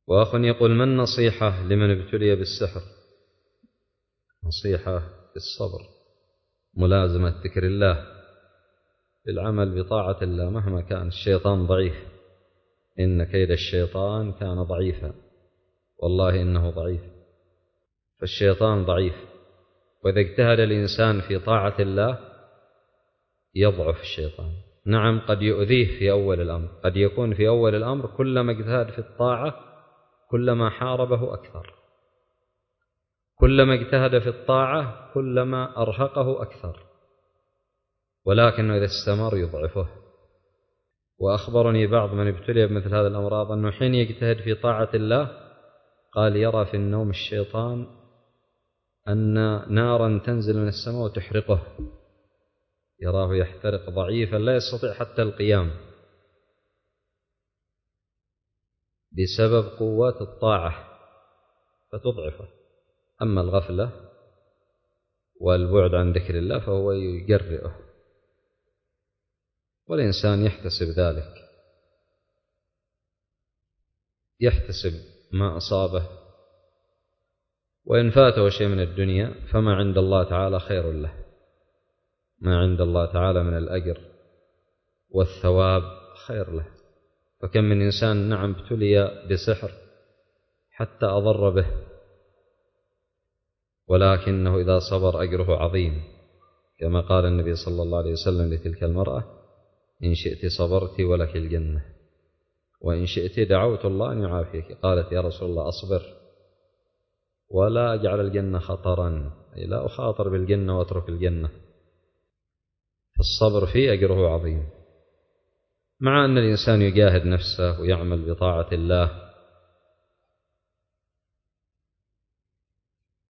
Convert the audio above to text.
وأخ يقول: ما النصيحة لمن ابتلي بالسحر؟ نصيحة بالصبر، ملازمة ذكر الله، العمل بطاعة الله مهما كان الشيطان ضعيف، إن كيد الشيطان كان ضعيفا، والله إنه ضعيف، فالشيطان ضعيف، وإذا اجتهد الإنسان في طاعة الله يضعف الشيطان. نعم قد يؤذيه في أول الأمر، قد يكون في أول الأمر كلما اجتهد في الطاعة كلما حاربه أكثر، كلما اجتهد في الطاعة كلما أرهقه أكثر، ولكنه إذا استمر يضعفه. وأخبرني بعض من ابتلي بمثل هذه الأمراض أنه حين يجتهد في طاعة الله قال يرى في النوم الشيطان أن نارا تنزل من السماء وتحرقه، يراه يحترق ضعيفا لا يستطيع حتى القيام بسبب قوات الطاعة فتضعفه. أما الغفلة والبعد عن ذكر الله فهو يجرئه، والإنسان يحتسب ذلك، يحتسب ما أصابه، وإن فاته شيء من الدنيا فما عند الله تعالى خير له، ما عند الله تعالى من الأجر والثواب خير له. فكم من إنسان نعم ابتلي بسحر حتى أضر به، ولكنه إذا صبر أجره عظيم، كما قال النبي صلى الله عليه وسلم لتلك المرأة: إن شئت صبرت ولك الجنة، وإن شئت دعوت الله أن يعافيك. قالت: يا رسول الله أصبر ولا أجعل الجنة خطرا، أي لا أخاطر بالجنة وأترك الجنة. فالصبر فيه أجره عظيم، مع أن الإنسان يجاهد نفسه ويعمل بطاعة الله